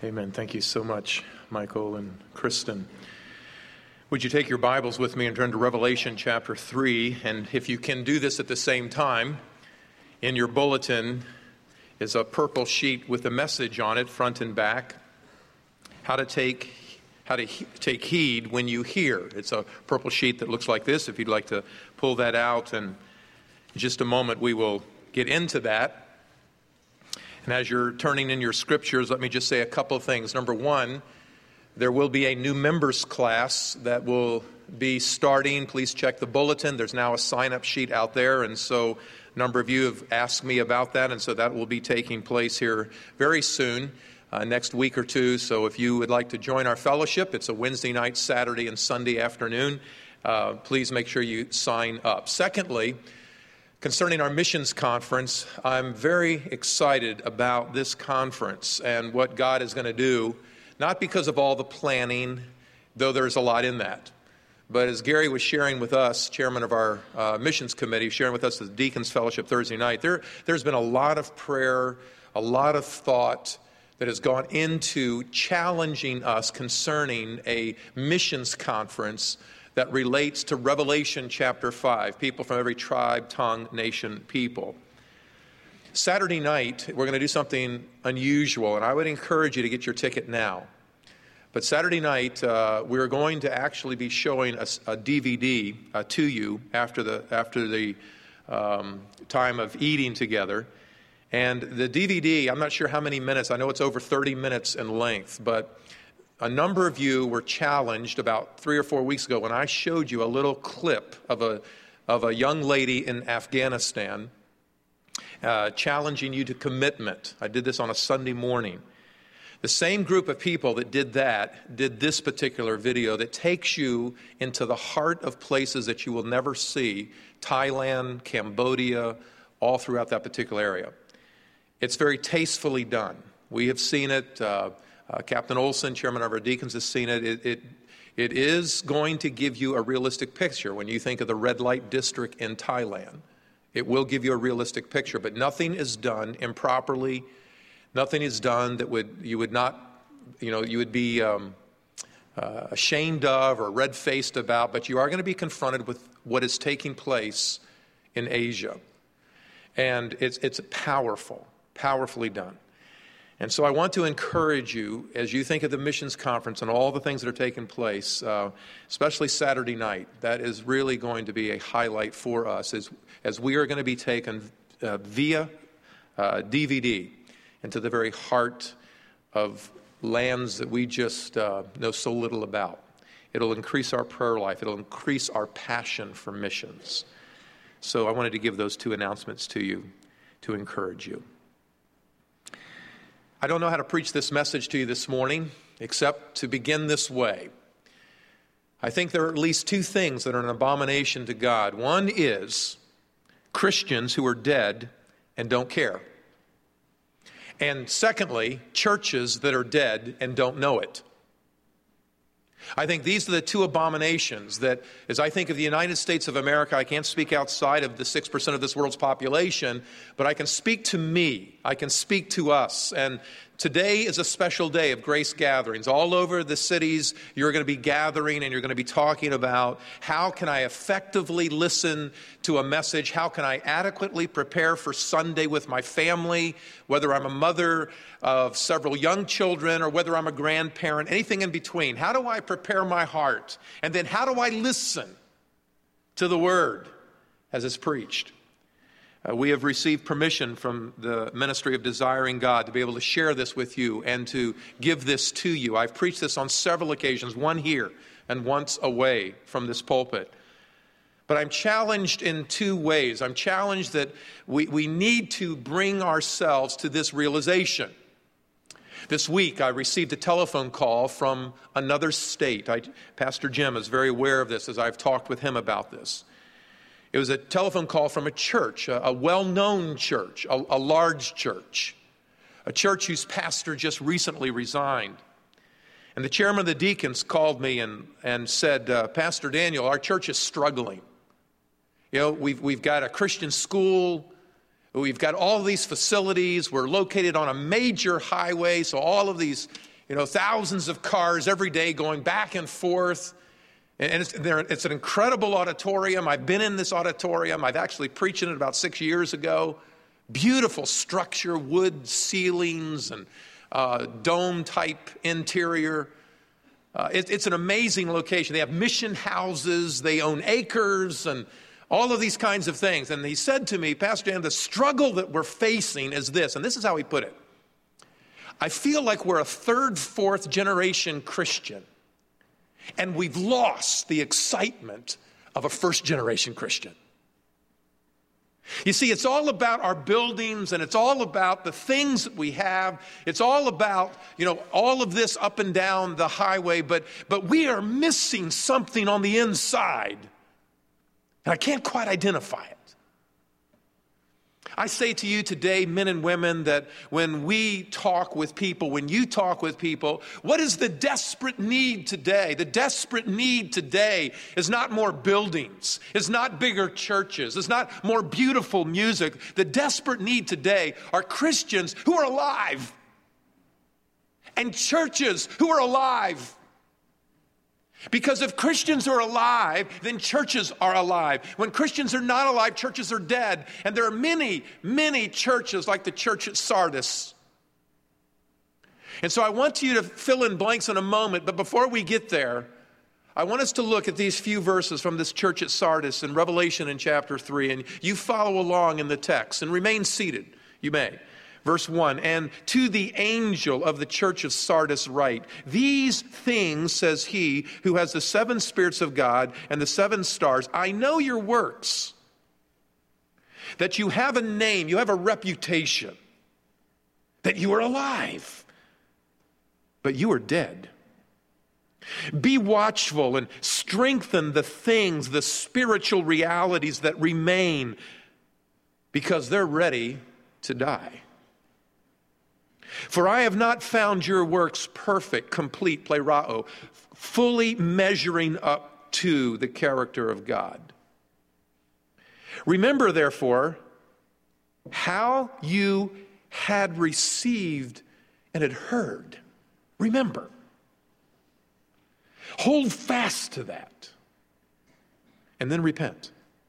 Amen. Thank you so much, Michael and Kristen. Would you take your Bibles with me and turn to Revelation chapter 3? And if you can do this at the same time, in your bulletin is a purple sheet with a message on it, front and back. How to take heed when you hear. It's a purple sheet that looks like this. If you'd like to pull that out, and in just a moment we will get into that. And as you're turning in your scriptures, let me just say a couple of things. Number one, there will be a new members class that will be starting. Please check the bulletin. There's now a sign-up sheet out there, and so a number of you have asked me about that, and so that will be taking place here very soon, next week or two. So if you would like to join our fellowship, it's a Wednesday night, Saturday, and Sunday afternoon. Please make sure you sign up. Secondly, concerning our missions conference, I'm very excited about this conference and what God is going to do, not because of all the planning, though there's a lot in that. But as Gary was sharing with us, chairman of our missions committee, sharing with us the Deacons Fellowship Thursday night, there's been a lot of prayer, a lot of thought that has gone into challenging us concerning a missions conference that relates to Revelation chapter 5, people from every tribe, tongue, nation, people. Saturday night, we're going to do something unusual, and I would encourage you to get your ticket now. But Saturday night, we're going to actually be showing a DVD to you after the time of eating together. And the DVD, I'm not sure how many minutes, I know it's over 30 minutes in length, but a number of you were challenged about 3 or 4 weeks ago when I showed you a little clip of a young lady in Afghanistan challenging you to commitment. I did this on a Sunday morning. The same group of people that did that did this particular video that takes you into the heart of places that you will never see, Thailand, Cambodia, all throughout that particular area. It's very tastefully done. We have seen it. Captain Olson, chairman of our deacons, has seen it. It is going to give you a realistic picture. When you think of the red light district in Thailand, it will give you a realistic picture. But nothing is done improperly. Nothing is done that you would be ashamed of or red-faced about. But you are going to be confronted with what is taking place in Asia, and it's powerfully done. And so I want to encourage you, as you think of the missions conference and all the things that are taking place, especially Saturday night, that is really going to be a highlight for us as we are going to be taken via DVD into the very heart of lands that we just know so little about. It'll increase our prayer life. It'll increase our passion for missions. So I wanted to give those two announcements to you to encourage you. I don't know how to preach this message to you this morning, except to begin this way. I think there are at least two things that are an abomination to God. One is Christians who are dead and don't care. And secondly, churches that are dead and don't know it. I think these are the two abominations that, as I think of the United States of America, I can't speak outside of the 6% of this world's population, but I can speak to me. I can speak to us. And today is a special day of grace gatherings. All over the cities, you're going to be gathering and you're going to be talking about how can I effectively listen to a message? How can I adequately prepare for Sunday with my family, whether I'm a mother of several young children or whether I'm a grandparent, anything in between. How do I prepare my heart? And then how do I listen to the word as it's preached? We have received permission from the Ministry of Desiring God to be able to share this with you and to give this to you. I've preached this on several occasions, one here and once away from this pulpit. But I'm challenged in two ways. I'm challenged that we need to bring ourselves to this realization. This week, I received a telephone call from another state. Pastor Jim is very aware of this as I've talked with him about this. It was a telephone call from a church, a well-known church, a large church, a church whose pastor just recently resigned. And the chairman of the deacons called me and said, Pastor Daniel, our church is struggling. You know, we've got a Christian school. We've got all these facilities. We're located on a major highway, so all of these thousands of cars every day going back and forth. And it's an incredible auditorium. I've been in this auditorium. I've actually preached in it about 6 years ago. Beautiful structure, wood ceilings and dome-type interior. It's an amazing location. They have mission houses. They own acres and all of these kinds of things. And he said to me, Pastor Dan, the struggle that we're facing is this. And this is how he put it. I feel like we're a third, fourth generation Christian. And we've lost the excitement of a first generation Christian. You see, it's all about our buildings and it's all about the things that we have. It's all about, all of this up and down the highway, but we are missing something on the inside. And I can't quite identify it. I say to you today, men and women, that when we talk with people, when you talk with people, what is the desperate need today? The desperate need today is not more buildings. It's not bigger churches. It's not more beautiful music. The desperate need today are Christians who are alive and churches who are alive. Because if Christians are alive, then churches are alive. When Christians are not alive, churches are dead. And there are many, many churches like the church at Sardis. And so I want you to fill in blanks in a moment, but before we get there, I want us to look at these few verses from this church at Sardis in Revelation in chapter 3. And you follow along in the text and remain seated. You may. Verse 1, and to the angel of the church of Sardis write, these things says he who has the 7 spirits of God and the 7 stars, I know your works, that you have a name, you have a reputation, that you are alive, but you are dead. Be watchful and strengthen the things, the spiritual realities that remain, because they're ready to die. For I have not found your works perfect, complete, plerao, fully measuring up to the character of God. Remember, therefore, how you had received and had heard. Remember. Hold fast to that. And then repent.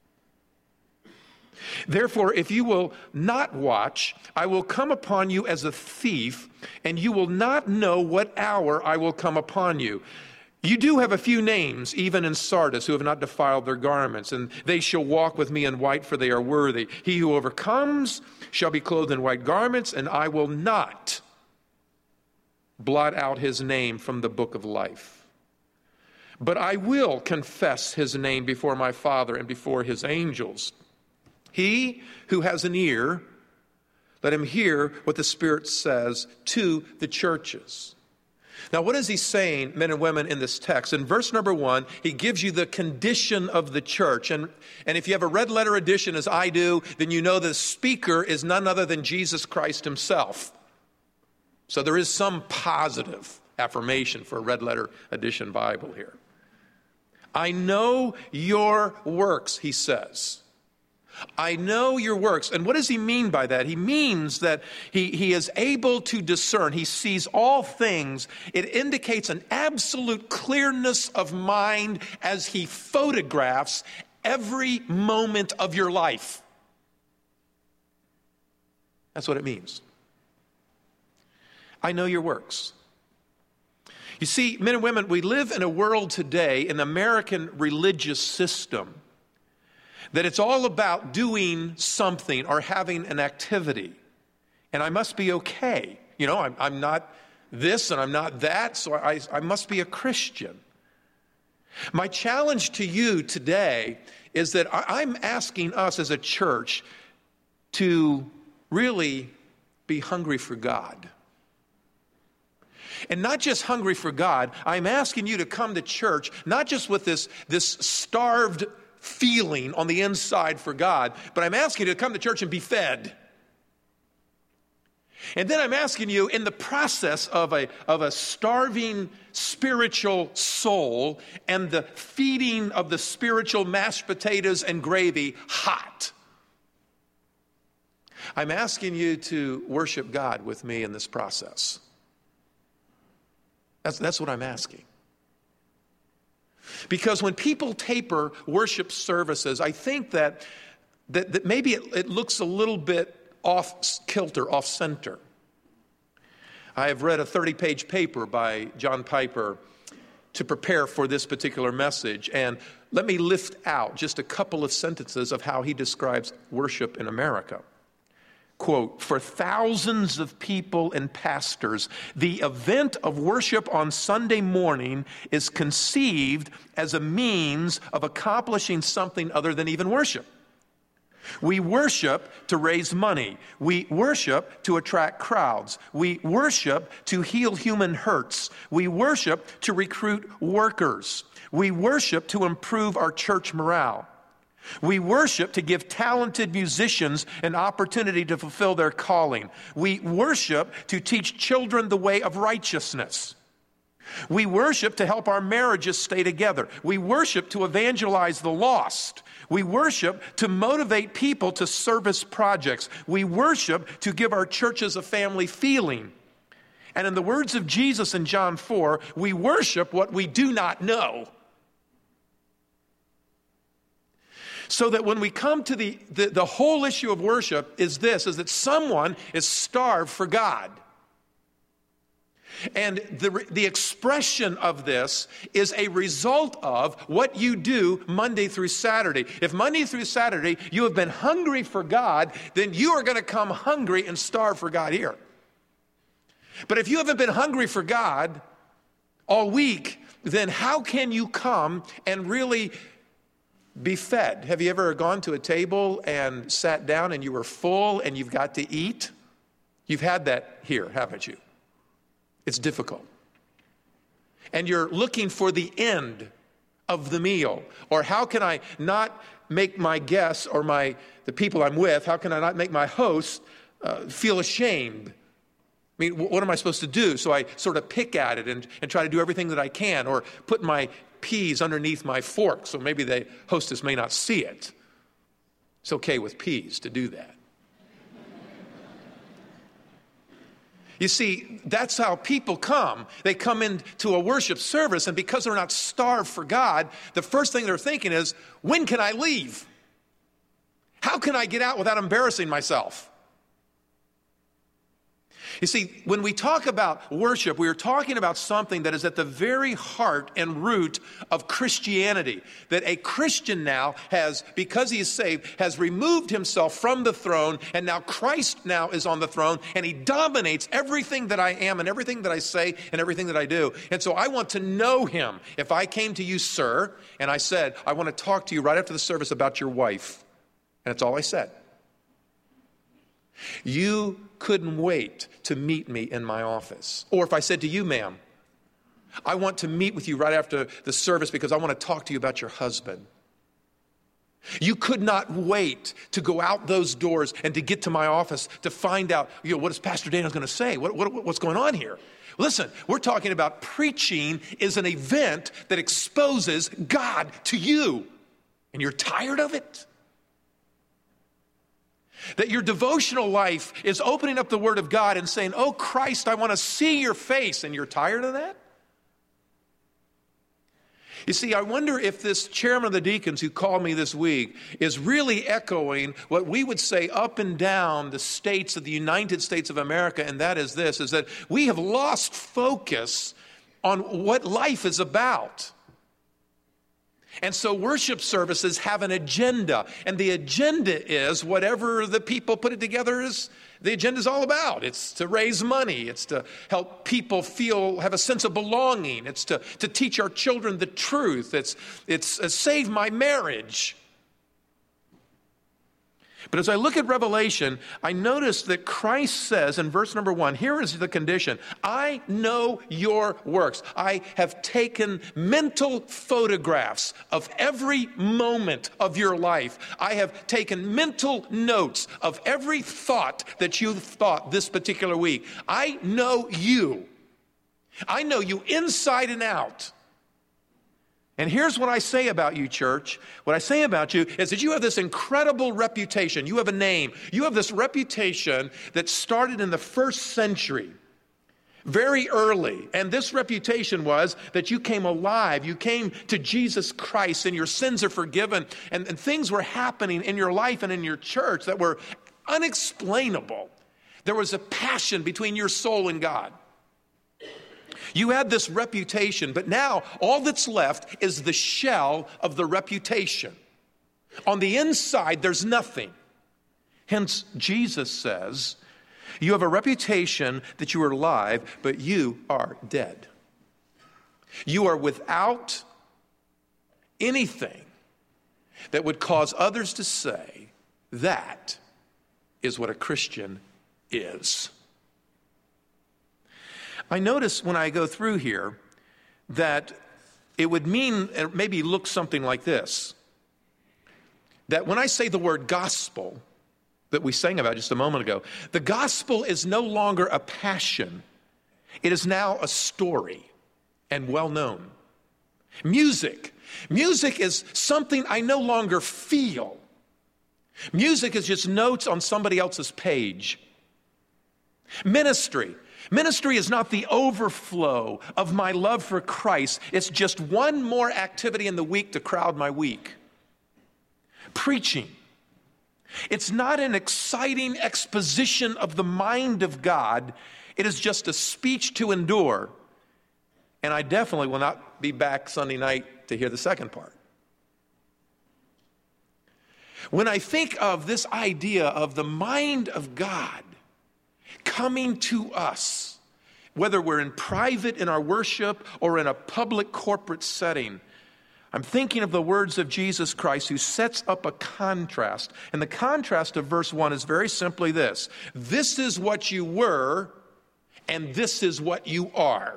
Therefore, if you will not watch, I will come upon you as a thief, and you will not know what hour I will come upon you. You do have a few names, even in Sardis, who have not defiled their garments, and they shall walk with me in white, for they are worthy. He who overcomes shall be clothed in white garments, and I will not blot out his name from the book of life. But I will confess his name before my Father and before his angels. He who has an ear, let him hear what the Spirit says to the churches. Now, what is he saying, men and women, in this text? In verse number 1, he gives you the condition of the church. And if you have a red letter edition, as I do, then you know the speaker is none other than Jesus Christ himself. So there is some positive affirmation for a red letter edition Bible here. I know your works, he says. I know your works. And what does he mean by that? He means that he is able to discern. He sees all things. It indicates an absolute clearness of mind as he photographs every moment of your life. That's what it means. I know your works. You see, men and women, we live in a world today, in the American religious system, that it's all about doing something or having an activity. And I must be okay. I'm not this and I'm not that, so I must be a Christian. My challenge to you today is that I'm asking us as a church to really be hungry for God. And not just hungry for God, I'm asking you to come to church, not just with this starved feeling on the inside for God, but I'm asking you to come to church and be fed. And then I'm asking you, in the process of a starving spiritual soul and the feeding of the spiritual mashed potatoes and gravy hot, I'm asking you to worship God with me in this process. That's what I'm asking. Because when people taper worship services, I think that maybe it looks a little bit off kilter, off center. I have read a 30-page paper by John Piper to prepare for this particular message. And let me lift out just a couple of sentences of how he describes worship in America. Quote, "For thousands of people and pastors, the event of worship on Sunday morning is conceived as a means of accomplishing something other than even worship. We worship to raise money. We worship to attract crowds. We worship to heal human hurts. We worship to recruit workers. We worship to improve our church morale. We worship to give talented musicians an opportunity to fulfill their calling. We worship to teach children the way of righteousness. We worship to help our marriages stay together. We worship to evangelize the lost. We worship to motivate people to service projects. We worship to give our churches a family feeling. And in the words of Jesus in John 4, we worship what we do not know. So that when we come to the whole issue of worship is that someone is starved for God. And the expression of this is a result of what you do Monday through Saturday. If Monday through Saturday you have been hungry for God, then you are going to come hungry and starve for God here. But if you haven't been hungry for God all week, then how can you come and really be fed? Have you ever gone to a table and sat down and you were full and you've got to eat? You've had that here, haven't you? It's difficult. And you're looking for the end of the meal. Or how can I not make my guests or the people I'm with, how can I not make my host feel ashamed? I mean, what am I supposed to do? So I sort of pick at it and try to do everything that I can, or put my peas underneath my fork so maybe the hostess may not see it. It's okay with peas to do that. You see, that's how people come. They come into a worship service, and because they're not starved for God, the first thing they're thinking is, when can I leave? How can I get out without embarrassing myself? You see, when we talk about worship, we are talking about something that is at the very heart and root of Christianity. That a Christian now has, because he is saved, has removed himself from the throne, and now Christ now is on the throne, and he dominates everything that I am and everything that I say and everything that I do. And so I want to know him. If I came to you, sir, and I said, I want to talk to you right after the service about your wife, and that's all I said, you couldn't wait to meet me in my office. Or if I said to you, ma'am, I want to meet with you right after the service because I want to talk to you about your husband. You could not wait to go out those doors and to get to my office to find out, what is Pastor Daniel going to say? What's going on here? Listen, we're talking about preaching is an event that exposes God to you. And you're tired of it? That your devotional life is opening up the Word of God and saying, oh, Christ, I want to see your face. And you're tired of that? You see, I wonder if this chairman of the deacons who called me this week is really echoing what we would say up and down the states of the United States of America, and that is this, is that we have lost focus on what life is about. And so worship services have an agenda, and the agenda is whatever the people put it together is, the agenda is all about. It's to raise money. It's to help people have a sense of belonging. It's to teach our children the truth. It's save my marriage. But as I look at Revelation, I notice that Christ says in verse number 1, here is the condition. I know your works. I have taken mental photographs of every moment of your life. I have taken mental notes of every thought that you've thought this particular week. I know you. I know you inside and out. And here's what I say about you, church. What I say about you is that you have this incredible reputation. You have a name. You have this reputation that started in the first century very early. And this reputation was that you came alive. You came to Jesus Christ and your sins are forgiven. And things were happening in your life and in your church that were unexplainable. There was a passion between your soul and God. You had this reputation, but now all that's left is the shell of the reputation. On the inside, there's nothing. Hence, Jesus says, you have a reputation that you are alive, but you are dead. You are without anything that would cause others to say, that is what a Christian is. I notice when I go through here that it would mean, maybe look something like this, that when I say the word gospel that we sang about just a moment ago, the gospel is no longer a passion. It is now a story and well known. Music is something I no longer feel. Music is just notes on somebody else's page. Ministry is not the overflow of my love for Christ. It's just one more activity in the week to crowd my week. Preaching. It's not an exciting exposition of the mind of God. It is just a speech to endure. And I definitely will not be back Sunday night to hear the second part. When I think of this idea of the mind of God coming to us, whether we're in private in our worship or in a public corporate setting, I'm thinking of the words of Jesus Christ who sets up a contrast. And the contrast of verse 1 is very simply this. This is what you were, and this is what you are.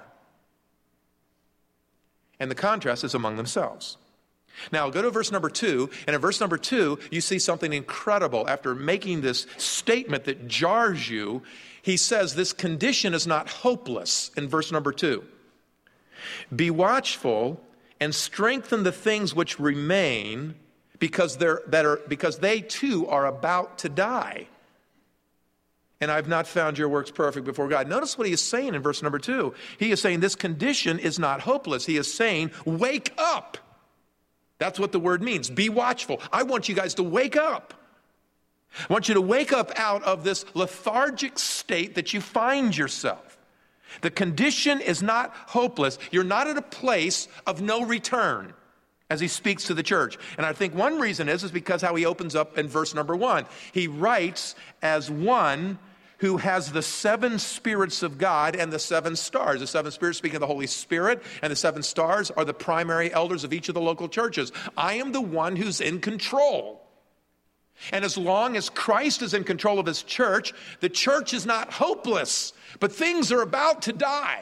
And the contrast is among themselves. Now, go to verse number 2, and in verse number 2, you see something incredible. After making this statement that jars you, he says this condition is not hopeless in verse number 2. Be watchful and strengthen the things which remain because they too are about to die. And I've not found your works perfect before God. Notice what he is saying in verse number 2. He is saying this condition is not hopeless. He is saying, wake up. That's what the word means. Be watchful. I want you guys to wake up. I want you to wake up out of this lethargic state that you find yourself. The condition is not hopeless. You're not at a place of no return as he speaks to the church. And I think one reason is because how he opens up in verse number 1. He writes as one who has the 7 spirits of God and the 7 stars. The 7 spirits speaking of the Holy Spirit, and the 7 stars are the primary elders of each of the local churches. I am the one who's in control. And as long as Christ is in control of his church, the church is not hopeless, but things are about to die.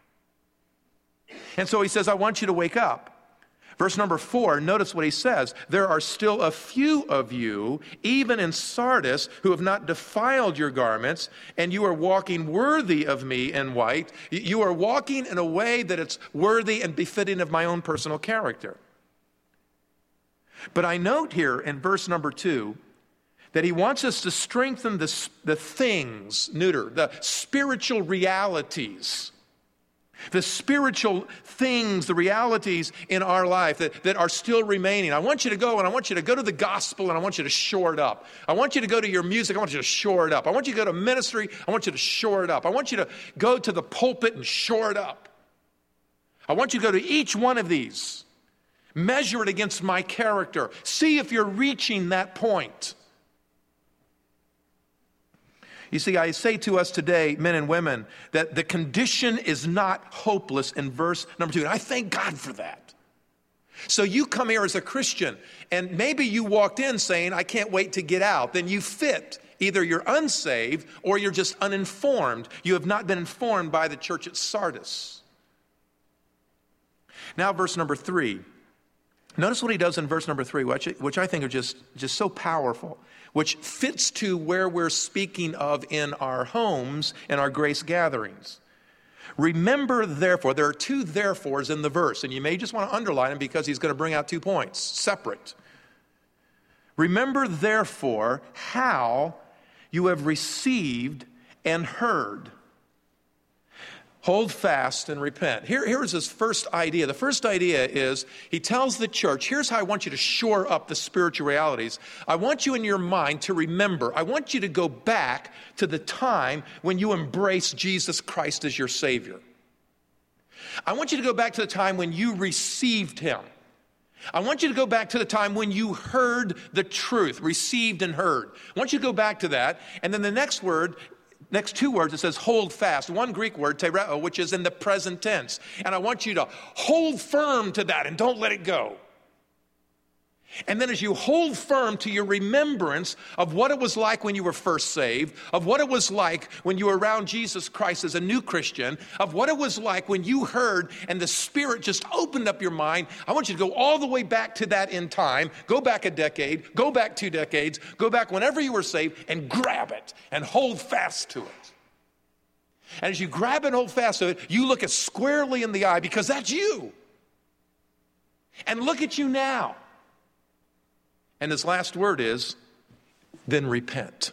And so he says, I want you to wake up. Verse number 4, notice what he says. There are still a few of you, even in Sardis, who have not defiled your garments, and you are walking worthy of me in white. You are walking in a way that it's worthy and befitting of my own personal character. But I note here in verse number 2 that he wants us to strengthen the things, neuter, the spiritual realities. The spiritual things, the realities in our life that are still remaining. I want you to go to the gospel and I want you to shore it up. I want you to go to your music, I want you to shore it up. I want you to go to ministry, I want you to shore it up. I want you to go to the pulpit and shore it up. I want you to go to each one of these. Measure it against my character. See if you're reaching that point. You see, I say to us today, men and women, that the condition is not hopeless in verse number 2. And I thank God for that. So you come here as a Christian, and maybe you walked in saying, I can't wait to get out. Then you fit. Either you're unsaved or you're just uninformed. You have not been informed by the church at Sardis. Now, verse number 3. Notice what he does in verse number 3, which I think are just so powerful, which fits to where we're speaking of in our homes and our grace gatherings. Remember, therefore, there are 2 therefores in the verse, and you may just want to underline them because he's going to bring out 2 points, separate. Remember, therefore, how you have received and heard. Hold fast and repent. Here's his first idea. The first idea is he tells the church, here's how I want you to shore up the spiritual realities. I want you in your mind to remember. I want you to go back to the time when you embraced Jesus Christ as your Savior. I want you to go back to the time when you received him. I want you to go back to the time when you heard the truth, received and heard. I want you to go back to that. And then the next two words, it says hold fast. One Greek word, tereo, which is in the present tense. And I want you to hold firm to that and don't let it go. And then as you hold firm to your remembrance of what it was like when you were first saved, of what it was like when you were around Jesus Christ as a new Christian, of what it was like when you heard and the Spirit just opened up your mind, I want you to go all the way back to that in time. Go back a decade, go back 2 decades, go back whenever you were saved and grab it and hold fast to it. And as you grab and hold fast to it, you look it squarely in the eye because that's you. And look at you now. And his last word is, then repent.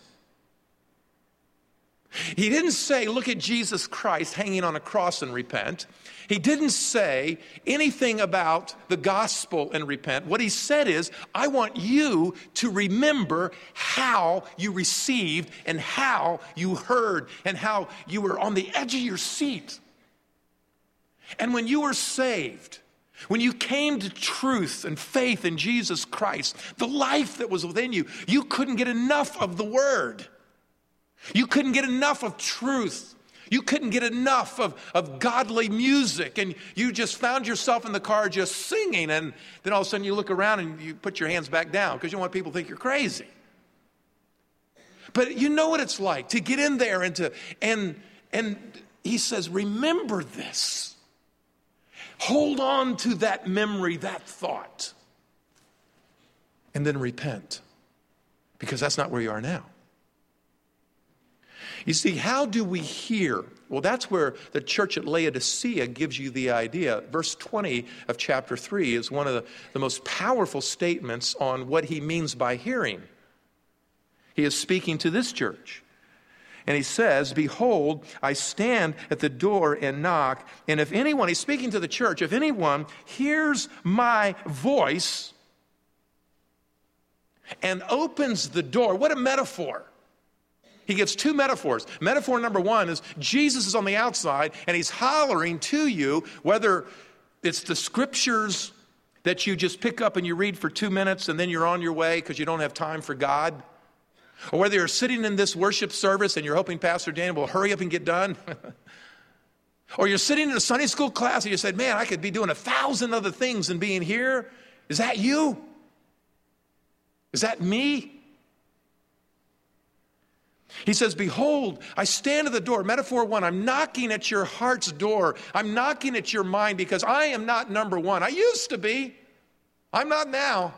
He didn't say, look at Jesus Christ hanging on a cross and repent. He didn't say anything about the gospel and repent. What he said is, I want you to remember how you received and how you heard and how you were on the edge of your seat. And when you were saved, when you came to truth and faith in Jesus Christ, the life that was within you, you couldn't get enough of the Word. You couldn't get enough of truth. You couldn't get enough of godly music. And you just found yourself in the car just singing. And then all of a sudden you look around and you put your hands back down because you don't want people to think you're crazy. But you know what it's like to get in there and he says, remember this. Hold on to that memory, that thought, and then repent, because that's not where you are now. You see, how do we hear? Well, that's where the church at Laodicea gives you the idea. Verse 20 of chapter 3 is one of the most powerful statements on what he means by hearing. He is speaking to this church. And he says, behold, I stand at the door and knock. And if anyone, he's speaking to the church, if anyone hears my voice and opens the door, what a metaphor. He gives 2 metaphors. Metaphor number 1 is Jesus is on the outside and he's hollering to you, whether it's the scriptures that you just pick up and you read for 2 minutes and then you're on your way because you don't have time for God. Or whether you're sitting in this worship service and you're hoping Pastor Daniel will hurry up and get done. Or you're sitting in a Sunday school class and you said, man, I could be doing 1,000 other things than being here. Is that you? Is that me? He says, behold, I stand at the door. Metaphor 1, I'm knocking at your heart's door. I'm knocking at your mind because I am not number 1. I used to be. I'm not now.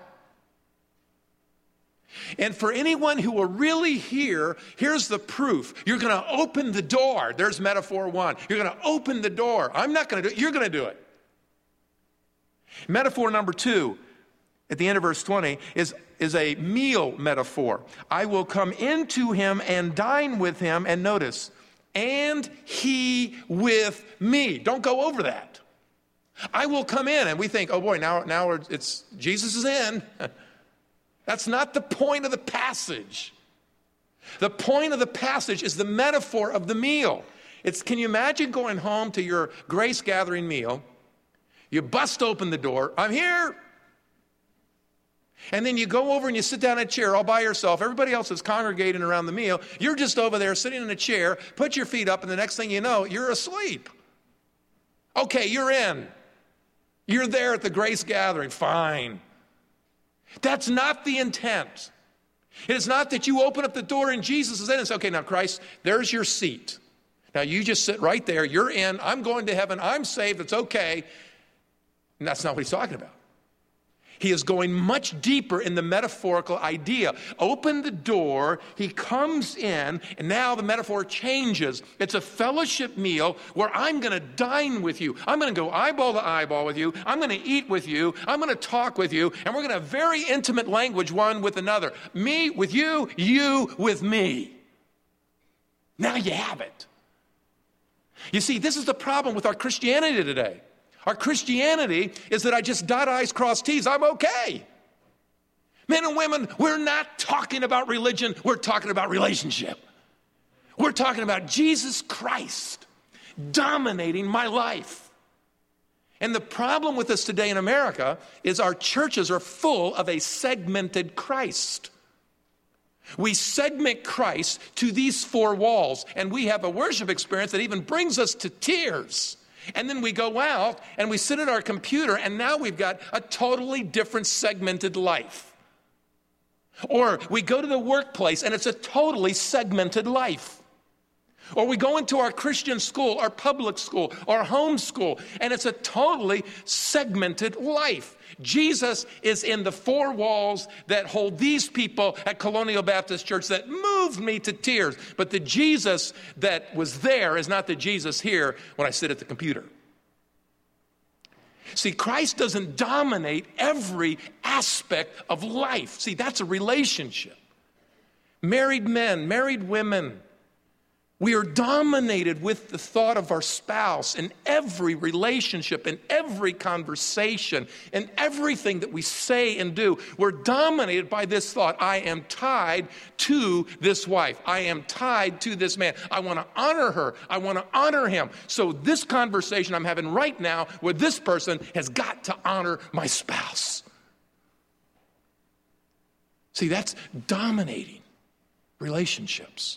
And for anyone who will really hear, here's the proof. You're going to open the door. There's metaphor 1. You're going to open the door. I'm not going to do it. You're going to do it. Metaphor number 2, at the end of verse 20, is a meal metaphor. I will come into him and dine with him. And notice, and he with me. Don't go over that. I will come in. And we think, oh boy, now it's Jesus is in. That's not the point of the passage. The point of the passage is the metaphor of the meal. Can you imagine going home to your grace gathering meal? You bust open the door. I'm here. And then you go over and you sit down in a chair all by yourself. Everybody else is congregating around the meal. You're just over there sitting in a chair, put your feet up, and the next thing you know, you're asleep. Okay, you're in. You're there at the grace gathering. Fine. That's not the intent. It is not that you open up the door and Jesus is in and say, okay, now Christ, there's your seat. Now you just sit right there. You're in. I'm going to heaven. I'm saved. It's okay. And that's not what he's talking about. He is going much deeper in the metaphorical idea. Open the door, he comes in, and now the metaphor changes. It's a fellowship meal where I'm going to dine with you. I'm going to go eyeball to eyeball with you. I'm going to eat with you. I'm going to talk with you. And we're going to have very intimate language one with another. Me with you, you with me. Now you have it. You see, this is the problem with our Christianity today. Our Christianity is that I just dot I's, cross T's, I'm okay. Men and women, we're not talking about religion, we're talking about relationship. We're talking about Jesus Christ dominating my life. And the problem with us today in America is our churches are full of a segmented Christ. We segment Christ to these four walls, and we have a worship experience that even brings us to tears. And then we go out and we sit at our computer, and now we've got a totally different segmented life. Or we go to the workplace and it's a totally segmented life. Or we go into our Christian school, our public school, our home school, and it's a totally segmented life. Jesus is in the four walls that hold these people at Colonial Baptist Church that moved me to tears. But the Jesus that was there is not the Jesus here when I sit at the computer. See, Christ doesn't dominate every aspect of life. See, that's a relationship. Married men, married women, we are dominated with the thought of our spouse in every relationship, in every conversation, in everything that we say and do. We're dominated by this thought. I am tied to this wife. I am tied to this man. I want to honor her. I want to honor him. So this conversation I'm having right now with this person has got to honor my spouse. See, that's dominating relationships.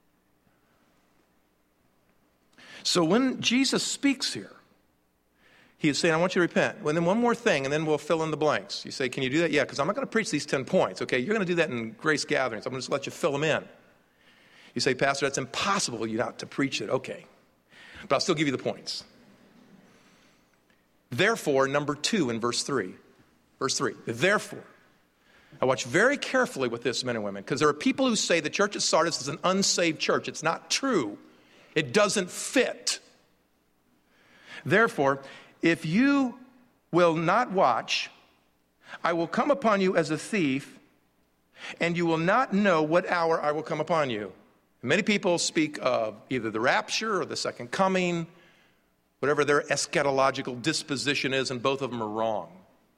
So when Jesus speaks here, he is saying, I want you to repent. Well, then one more thing, and then we'll fill in the blanks. You say, can you do that? Yeah, because I'm not going to preach these 10 points, okay? You're going to do that in grace gatherings. I'm going to just let you fill them in. You say, Pastor, that's impossible you not to preach it. Okay, but I'll still give you the points. Therefore, number 2 in verse 3. Verse 3, therefore. I watch very carefully with this, men and women, because there are people who say the church at Sardis is an unsaved church. It's not true. It doesn't fit. Therefore, if you will not watch, I will come upon you as a thief, and you will not know what hour I will come upon you. Many people speak of either the rapture or the second coming, whatever their eschatological disposition is, and both of them are wrong.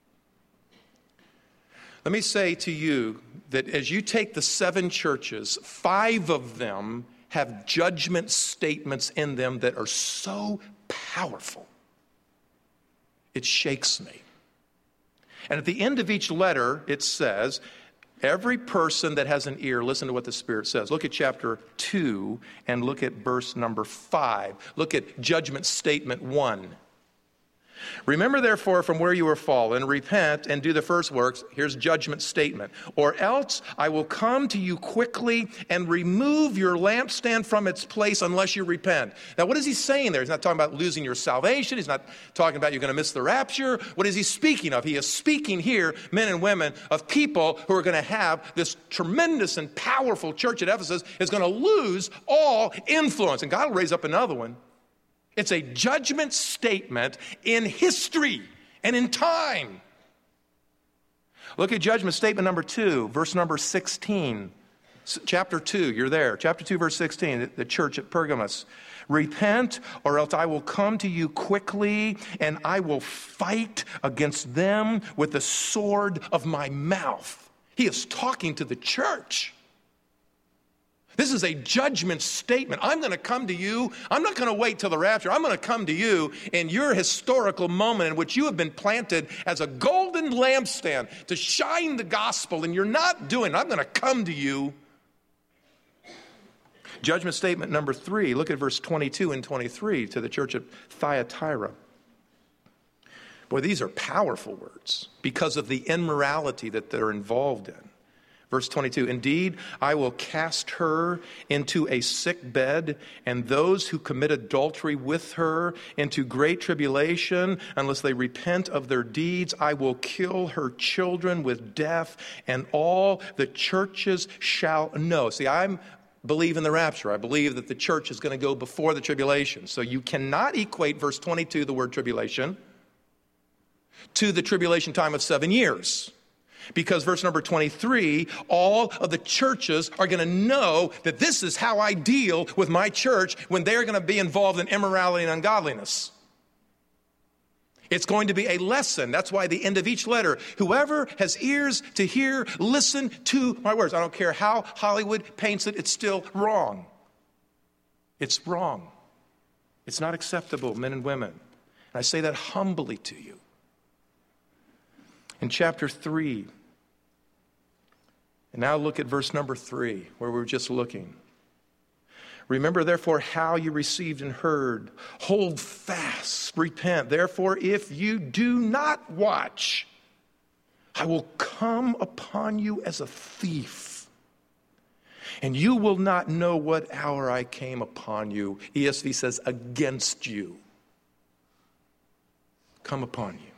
Let me say to you that as you take the 7 churches, 5 of them have judgment statements in them that are so powerful, it shakes me. And at the end of each letter, it says, every person that has an ear, listen to what the Spirit says. Look at chapter 2 and look at verse number 5. Look at judgment statement 1. Remember, therefore, from where you were fallen, repent and do the first works. Here's judgment statement. Or else I will come to you quickly and remove your lampstand from its place unless you repent. Now, what is he saying there? He's not talking about losing your salvation. He's not talking about you're going to miss the rapture. What is he speaking of? He is speaking here, men and women, of people who are going to have this tremendous and powerful church at Ephesus is going to lose all influence. And God will raise up another one. It's a judgment statement in history and in time. Look at judgment statement number 2, verse number 16. Chapter 2, you're there. Chapter 2, verse 16, the church at Pergamos. Repent, or else I will come to you quickly, and I will fight against them with the sword of my mouth. He is talking to the church. This is a judgment statement. I'm going to come to you. I'm not going to wait till the rapture. I'm going to come to you in your historical moment in which you have been planted as a golden lampstand to shine the gospel, and you're not doing it. I'm going to come to you. Judgment statement number 3. Look at verse 22 and 23 to the church at Thyatira. Boy, these are powerful words because of the immorality that they're involved in. Verse 22, indeed, I will cast her into a sick bed, and those who commit adultery with her into great tribulation, unless they repent of their deeds. I will kill her children with death, and all the churches shall know. See, I believe in the rapture. I believe that the church is going to go before the tribulation. So you cannot equate verse 22, the word tribulation, to the tribulation time of 7 years. Because verse number 23, all of the churches are going to know that this is how I deal with my church when they're going to be involved in immorality and ungodliness. It's going to be a lesson. That's why the end of each letter, whoever has ears to hear, listen to my words. I don't care how Hollywood paints it, it's still wrong. It's wrong. It's not acceptable, men and women. And I say that humbly to you. In chapter 3, and now look at verse number 3, where we were just looking. Remember, therefore, how you received and heard. Hold fast, repent. Therefore, if you do not watch, I will come upon you as a thief, and you will not know what hour I came upon you. ESV says, against you. Come upon you.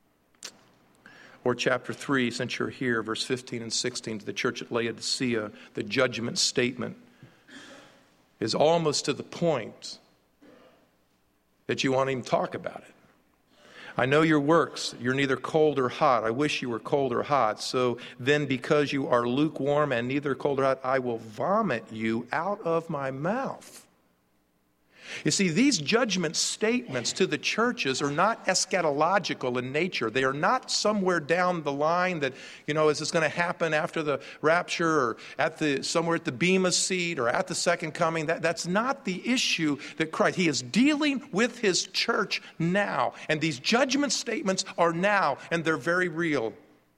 Or chapter 3, since you're here, verse 15 and 16, to the church at Laodicea, the judgment statement is almost to the point that you won't even talk about it. I know your works. You're neither cold or hot. I wish you were cold or hot. So then, because you are lukewarm and neither cold or hot, I will vomit you out of my mouth. You see, these judgment statements to the churches are not eschatological in nature. They are not somewhere down the line that, is this going to happen after the rapture or somewhere at the Bema seat or at the second coming. That's not the issue that Christ. He is dealing with his church now. And these judgment statements are now, and they're very real.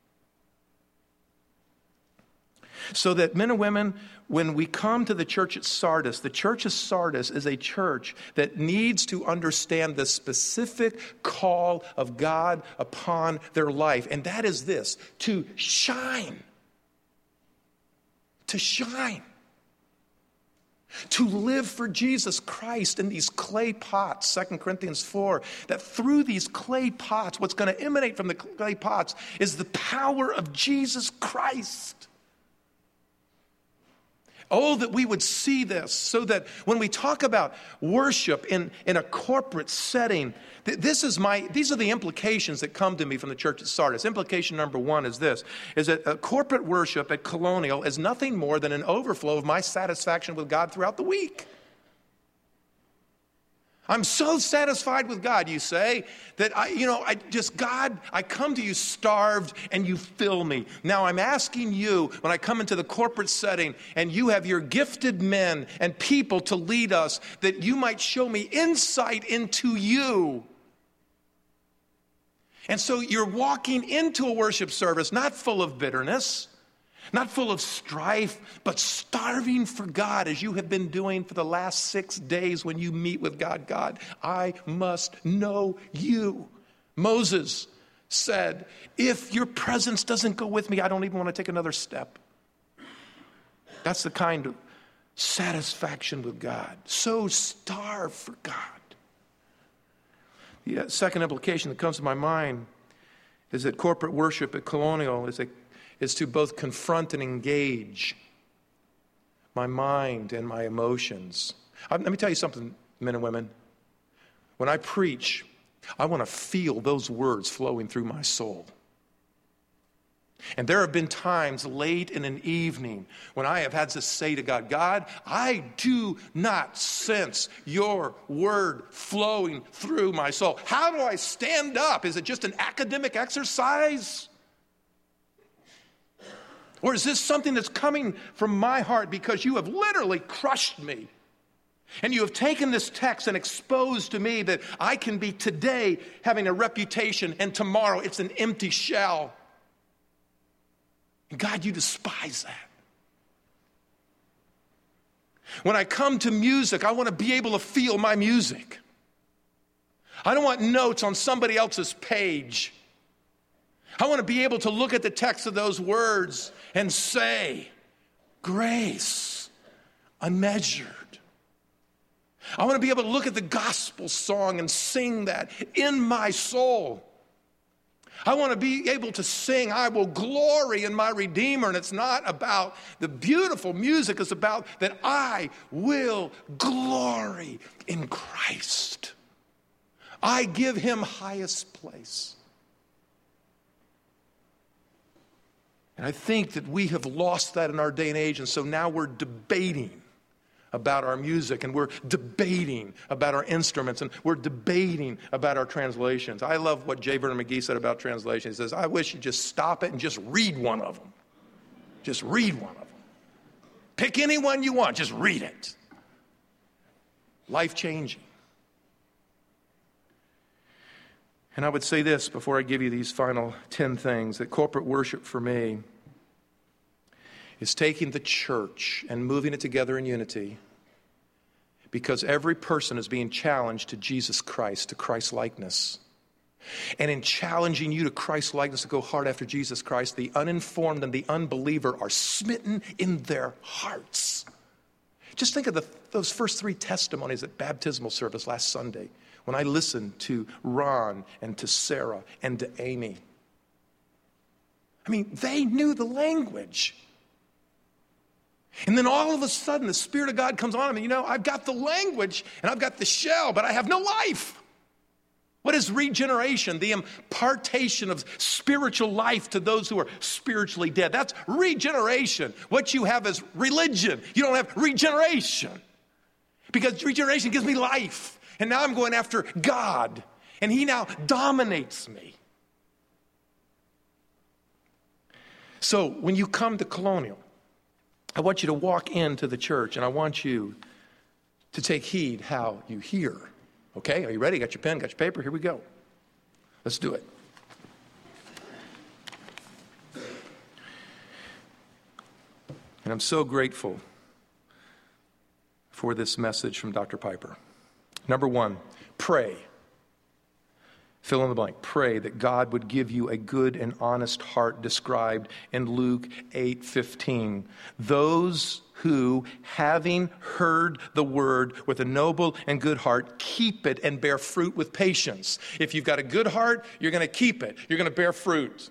So that men and women, when we come to the church at Sardis, the church of Sardis is a church that needs to understand the specific call of God upon their life. And that is this, to shine. To shine. To live for Jesus Christ in these clay pots, 2 Corinthians 4, that through these clay pots, what's going to emanate from the clay pots is the power of Jesus Christ. Oh, that we would see this so that when we talk about worship in a corporate setting, these are the implications that come to me from the church at Sardis. Implication number one is this, is that corporate worship at Colonial is nothing more than an overflow of my satisfaction with God throughout the week. I'm so satisfied with God, you say, that I come to you starved and you fill me. Now I'm asking you, when I come into the corporate setting and you have your gifted men and people to lead us, that you might show me insight into you. And so you're walking into a worship service not full of bitterness, not full of strife, but starving for God, as you have been doing for the last 6 days when you meet with God. God, I must know you. Moses said, if your presence doesn't go with me, I don't even want to take another step. That's the kind of satisfaction with God. So starved for God. The second implication that comes to my mind is that corporate worship at Colonial is to both confront and engage my mind and my emotions. Let me tell you something, men and women. When I preach, I want to feel those words flowing through my soul. And there have been times late in an evening when I have had to say to God, God, I do not sense your word flowing through my soul. How do I stand up? Is it just an academic exercise? Or is this something that's coming from my heart because you have literally crushed me? And you have taken this text and exposed to me that I can be today having a reputation and tomorrow it's an empty shell. And God, you despise that. When I come to music, I want to be able to feel my music. I don't want notes on somebody else's page. I want to be able to look at the text of those words and say, grace unmeasured. I want to be able to look at the gospel song and sing that in my soul. I want to be able to sing, I will glory in my Redeemer. And it's not about the beautiful music. It's about that I will glory in Christ. I give him highest place. And I think that we have lost that in our day and age, and so now we're debating about our music, and we're debating about our instruments, and we're debating about our translations. I love what J. Vernon McGee said about translation. He says, I wish you'd just stop it and just read one of them. Just read one of them. Pick any one you want, just read it. Life-changing. And I would say this before I give you these final 10 things, that corporate worship for me is taking the church and moving it together in unity, because every person is being challenged to Jesus Christ, to Christ-likeness. And in challenging you to Christ-likeness, to go hard after Jesus Christ, the uninformed and the unbeliever are smitten in their hearts. Just think of those first 3 testimonies at baptismal service last Sunday, when I listened to Ron and to Sarah and to Amy. I mean, they knew the language. And then all of a sudden, the Spirit of God comes on them. And I've got the language and I've got the shell, but I have no life. What is regeneration? The impartation of spiritual life to those who are spiritually dead. That's regeneration. What you have is religion. You don't have regeneration. Because regeneration gives me life. And now I'm going after God. And He now dominates me. So when you come to Colonial, I want you to walk into the church, and I want you to take heed how you hear. Okay, are you ready? Got your pen, got your paper? Here we go. Let's do it. And I'm so grateful for this message from Dr. Piper. Number 1, pray. Fill in the blank. Pray that God would give you a good and honest heart described in Luke 8:15. Those who, having heard the word with a noble and good heart, keep it and bear fruit with patience. If you've got a good heart, you're going to keep it. You're going to bear fruit.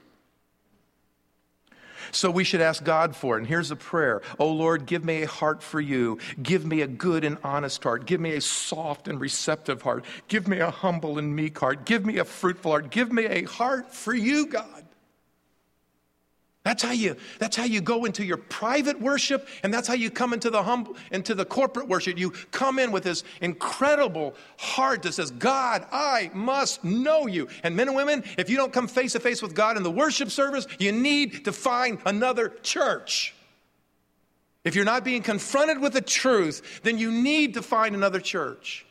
So we should ask God for it. And here's the prayer. Oh Lord, give me a heart for you. Give me a good and honest heart. Give me a soft and receptive heart. Give me a humble and meek heart. Give me a fruitful heart. Give me a heart for you, God. That's how you go into your private worship, and that's how you come into the corporate worship. You come in with this incredible heart that says, God, I must know you. And men and women, if you don't come face to face with God in the worship service, you need to find another church. If you're not being confronted with the truth, then you need to find another church.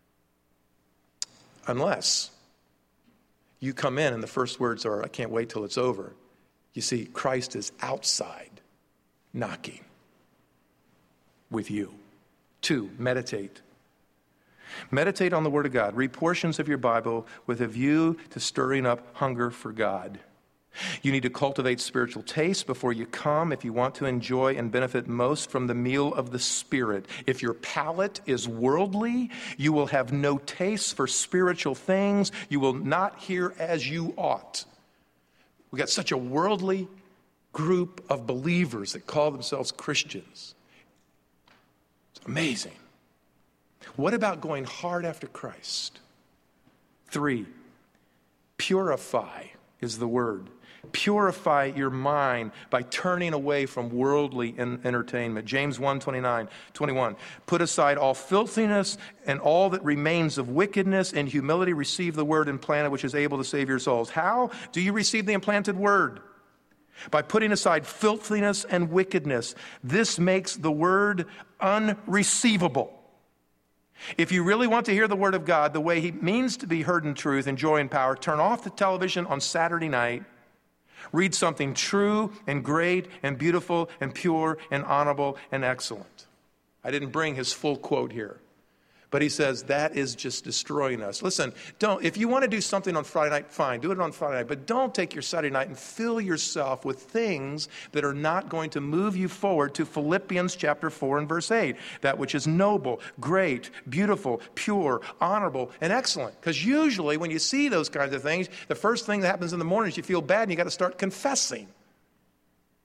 Unless you come in and the first words are, I can't wait till it's over. You see, Christ is outside knocking with you. 2, meditate. Meditate on the Word of God. Read portions of your Bible with a view to stirring up hunger for God. You need to cultivate spiritual taste before you come if you want to enjoy and benefit most from the meal of the Spirit. If your palate is worldly, you will have no taste for spiritual things. You will not hear as you ought. We got such a worldly group of believers that call themselves Christians. It's amazing. What about going hard after Christ? 3, purify is the word. Purify your mind by turning away from worldly entertainment. James 1:21. Put aside all filthiness and all that remains of wickedness. In humility receive the word implanted, which is able to save your souls. How do you receive the implanted word? By putting aside filthiness and wickedness. This makes the word unreceivable. If you really want to hear the word of God the way He means to be heard in truth and joy and power, turn off the television on Saturday night. Read something true and great and beautiful and pure and honorable and excellent. I didn't bring his full quote here. But he says that is just destroying us. Listen, if you want to do something on Friday night, fine, do it on Friday night. But don't take your Saturday night and fill yourself with things that are not going to move you forward to Philippians chapter 4 and verse 8. That which is noble, great, beautiful, pure, honorable, and excellent. Because usually when you see those kinds of things, the first thing that happens in the morning is you feel bad and you got to start confessing.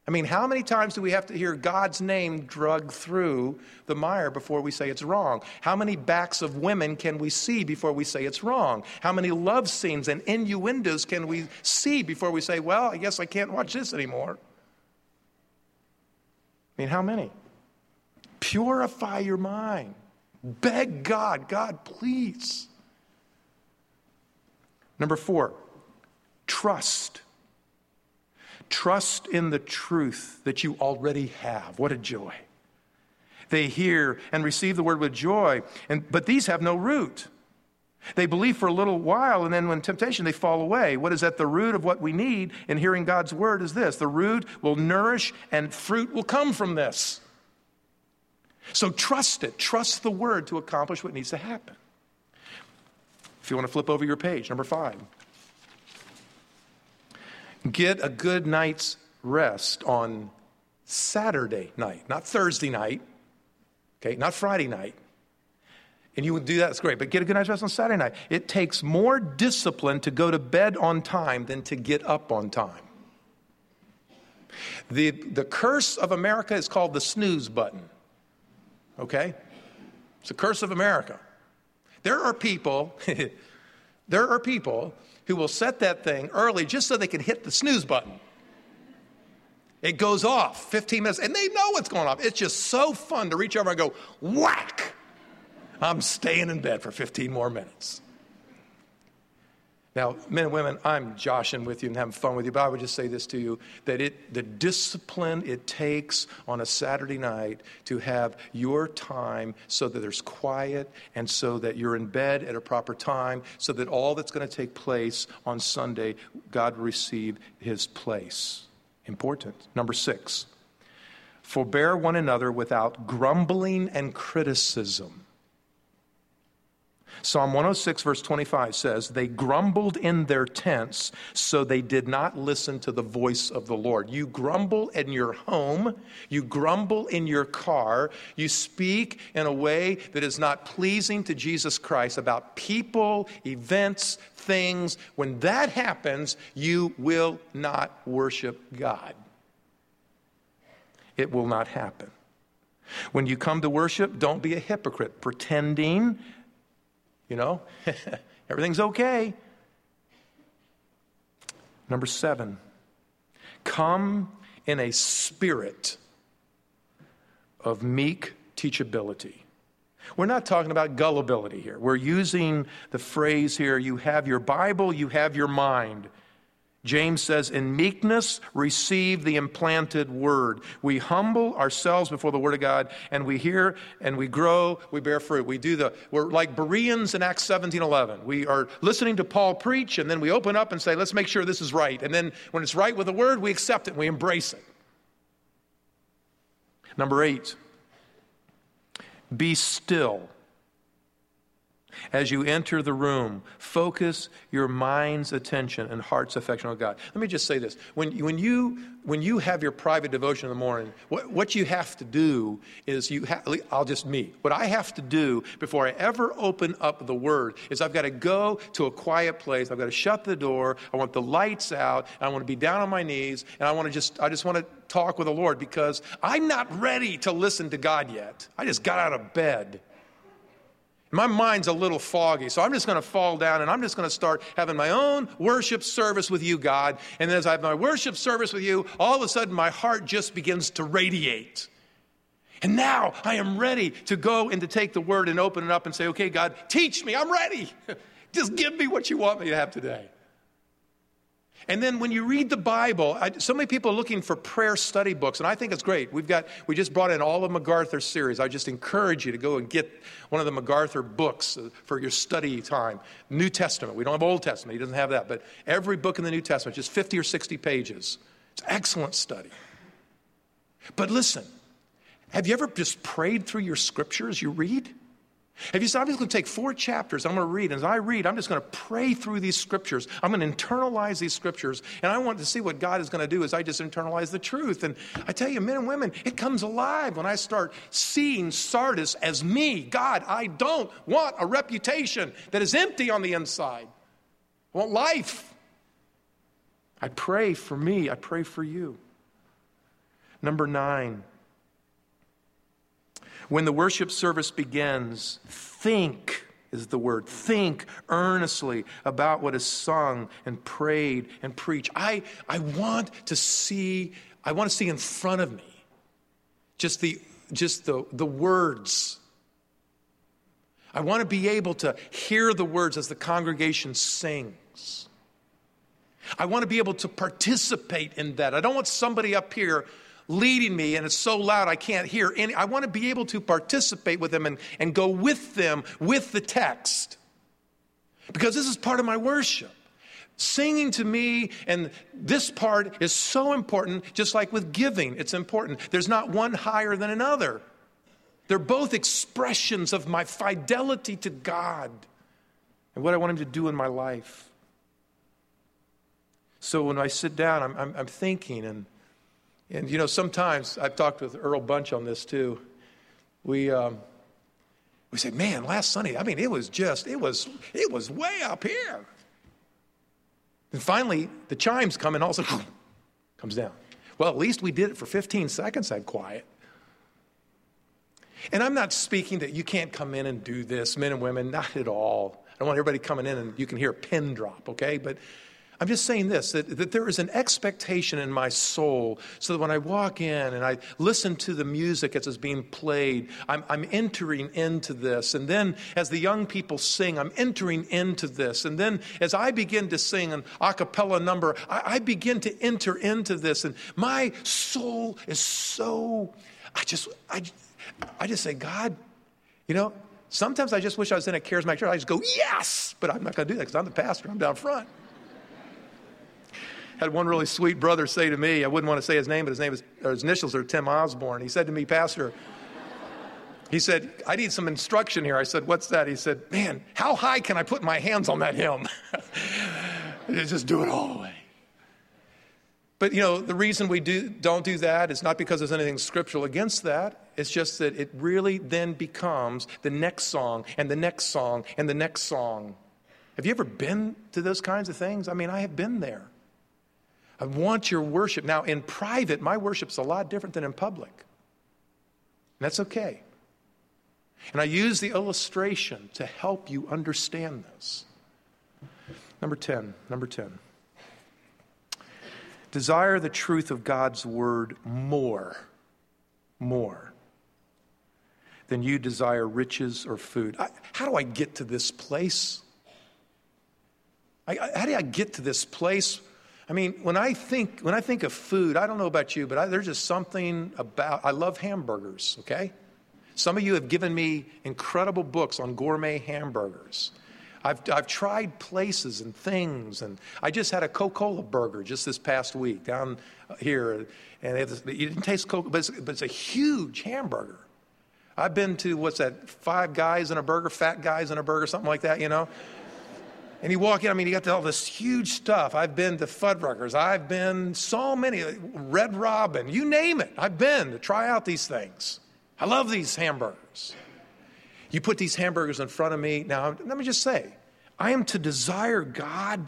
I mean, how many times do we have to hear God's name drug through the mire before we say it's wrong? How many backs of women can we see before we say it's wrong? How many love scenes and innuendos can we see before we say, well, I guess I can't watch this anymore? I mean, how many? Purify your mind. Beg God, God, please. Number 4, trust. Trust in the truth that you already have. What a joy. They hear and receive the word with joy, but these have no root. They believe for a little while, and then when temptation, they fall away. What is at the root of what we need in hearing God's word is this. The root will nourish, and fruit will come from this. So trust it. Trust the word to accomplish what needs to happen. If you want to flip over your page, number 5. Get a good night's rest on Saturday night, not Thursday night, okay, not Friday night. And you would do that, that's great, but get a good night's rest on Saturday night. It takes more discipline to go to bed on time than to get up on time. The curse of America is called the snooze button, okay? It's the curse of America. There are people who will set that thing early just so they can hit the snooze button. It goes off 15 minutes, and they know what's going off. It's just so fun to reach over and go, whack! I'm staying in bed for 15 more minutes. Now, men and women, I'm joshing with you and having fun with you, but I would just say this to you, that the discipline it takes on a Saturday night to have your time so that there's quiet and so that you're in bed at a proper time, so that all that's going to take place on Sunday, God will receive his place. Important. Number 6, forbear one another without grumbling and criticism. Psalm 106 verse 25 says, they grumbled in their tents, so they did not listen to the voice of the Lord. You grumble in your home, you grumble in your car, you speak in a way that is not pleasing to Jesus Christ about people, events, things. When that happens, you will not worship God. It will not happen. When you come to worship, don't be a hypocrite, pretending everything's okay. Number 7, come in a spirit of meek teachability. We're not talking about gullibility here. We're using the phrase here, you have your Bible, you have your mind. James says, in meekness, receive the implanted word. We humble ourselves before the word of God, and we hear and we grow, we bear fruit. We're like Bereans in Acts 17:11. We are listening to Paul preach, and then we open up and say, let's make sure this is right. And then when it's right with the word, we accept it, and we embrace it. Number 8, be still. As you enter the room, focus your mind's attention and heart's affection on God. Let me just say this. When you have your private devotion in the morning, what you have to do is what I have to do before I ever open up the Word is I've got to go to a quiet place. I've got to shut the door. I want the lights out. I want to be down on my knees. And I just want to talk with the Lord because I'm not ready to listen to God yet. I just got out of bed. My mind's a little foggy, so I'm just going to fall down and I'm just going to start having my own worship service with you, God. And as I have my worship service with you, all of a sudden my heart just begins to radiate. And now I am ready to go and to take the word and open it up and say, okay, God, teach me. I'm ready. Just give me what you want me to have today. And then when you read the Bible, so many people are looking for prayer study books, and I think it's great. We just brought in all of MacArthur's series. I just encourage you to go and get one of the MacArthur books for your study time. New Testament. We don't have Old Testament. He doesn't have that. But every book in the New Testament, just 50 or 60 pages. It's excellent study. But listen, have you ever just prayed through your scriptures you read? Have you said, I'm just going to take 4 chapters, I'm going to read, and as I read, I'm just going to pray through these scriptures. I'm going to internalize these scriptures, and I want to see what God is going to do as I just internalize the truth. And I tell you, men and women, it comes alive when I start seeing Sardis as me. God, I don't want a reputation that is empty on the inside. I want life. I pray for me. I pray for you. Number 9, when the worship service begins, think is the word. Think earnestly about what is sung and prayed and preached. I want to see in front of me just the words. I want to be able to hear the words as the congregation sings. I want to be able to participate in that. I don't want somebody up here leading me and it's so loud I can't hear any. I want to be able to participate with them and go with them with the text. Because this is part of my worship. Singing to me, and this part is so important, just like with giving, it's important. There's not one higher than another. They're both expressions of my fidelity to God and what I want Him to do in my life. So when I sit down, I'm thinking, and you know, sometimes I've talked with Earl Bunch on this too. We say, man, last Sunday, I mean, it was way up here. And finally, the chimes come and all of a sudden, comes down. Well, at least we did it for 15 seconds, that quiet. And I'm not speaking that you can't come in and do this, men and women, not at all. I don't want everybody coming in and you can hear a pin drop, okay? But I'm just saying this, that there is an expectation in my soul so that when I walk in and I listen to the music as it's being played, I'm entering into this. And then as the young people sing, I'm entering into this. And then as I begin to sing an a cappella number, I begin to enter into this. And my soul is so, I just say, God, you know, sometimes I just wish I was in a charismatic church. I just go, yes, but I'm not going to do that because I'm the pastor. I'm down front. Had one really sweet brother say to me, I wouldn't want to say his name, but his initials are Tim Osborne. He said to me, Pastor, he said, I need some instruction here. I said, what's that? He said, man, how high can I put my hands on that hymn? Just do it all the way. But, you know, the reason we don't do that is not because there's anything scriptural against that. It's just that it really then becomes the next song and the next song and the next song. Have you ever been to those kinds of things? I mean, I have been there. I want your worship. Now, in private, my worship's a lot different than in public. And that's okay. And I use the illustration to help you understand this. Number 10. Desire the truth of God's word more than you desire riches or food. How do I get to this place? How do I get to this place? I mean, when I think of food, I don't know about you, but there's just something about, I love hamburgers, okay? Some of you have given me incredible books on gourmet hamburgers. I've tried places and things, and I just had a Coca-Cola burger just this past week down here, and it didn't taste Coca, but it's a huge hamburger. I've been to, what's that, Five Guys in a Burger, Fat Guys in a Burger, something like that, you know? And you walk in, I mean, you got all this huge stuff. I've been to Fuddruckers. I've been so many, Red Robin, you name it. I've been to try out these things. I love these hamburgers. You put these hamburgers in front of me. Now, let me just say, I am to desire God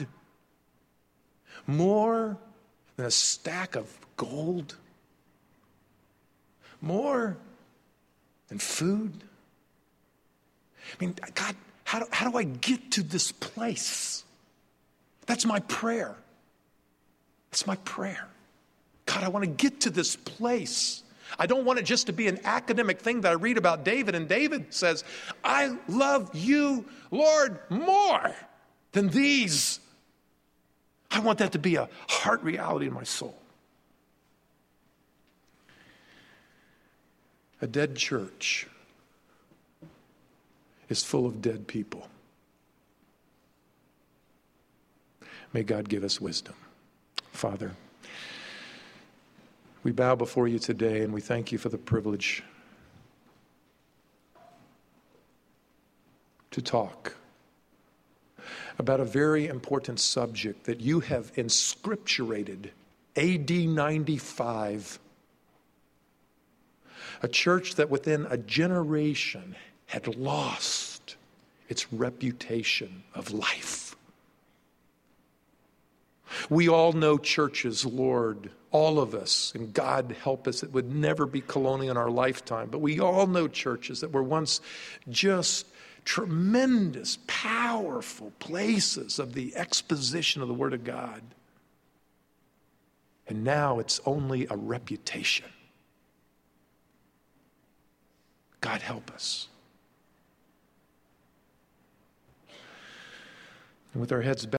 more than a stack of gold, more than food. I mean, God, how do I get to this place? That's my prayer. That's my prayer. God, I want to get to this place. I don't want it just to be an academic thing that I read about David. And David says, I love you, Lord, more than these. I want that to be a heart reality in my soul. A dead church is full of dead people. May God give us wisdom. Father, we bow before you today and we thank you for the privilege to talk about a very important subject that you have inscripturated, AD 95. A church that within a generation had lost its reputation of life. We all know churches, Lord, all of us, and God help us, it would never be Colonial in our lifetime. But we all know churches that were once just tremendous, powerful places of the exposition of the Word of God. And now it's only a reputation. God help us. And with our heads bowed,